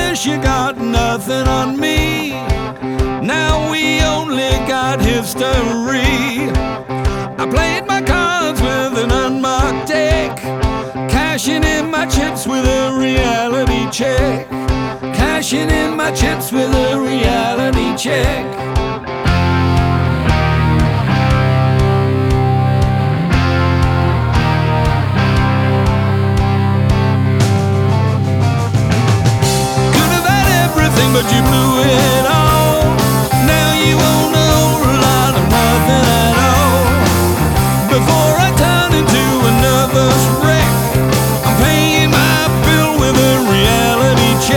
guess you got nothing on me. Now we only got history. I played my cards with an unmarked deck, cashing in my chips with a reality check. Cashing in my chips with a reality check. But you blew